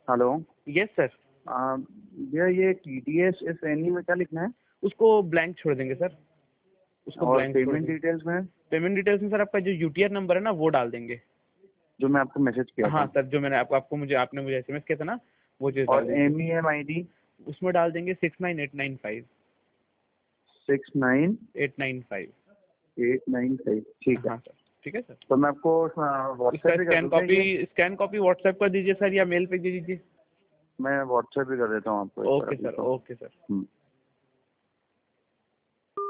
Hello. Yes sir. भैया ये TDS if any में क्या लिखना है? उसको ब्लैंक छोड़ देंगे सर, उसको और ब्लैंक छोड़ पेमेंट देंगे। डिटेल्स में? पेमेंट डिटेल्स में सर आपका जो UTR नंबर है ना वो डाल देंगे। जो मैं आपको मैसेज किया हाँ था। सर, जो मैंने आपको आपने मुझे SMS किया था ना, वो चीज़ डाल और दीजिए। MEM ID? उसमें डाल देंगे 69895। 69895। 895। ठीक है। हाँ सर, ठीक है सर। तो मैं आपको इसका व्हाट्सएप भी कर दूँ क्या ये? स्कैन कॉपी व्हाट्सएप कर दीजिए सर, या मेल पे दे दीजिए। मैं व्हाट्सएप भी कर देता हूँ आपको एक बार ओके अभी सर, तो। Okay sir.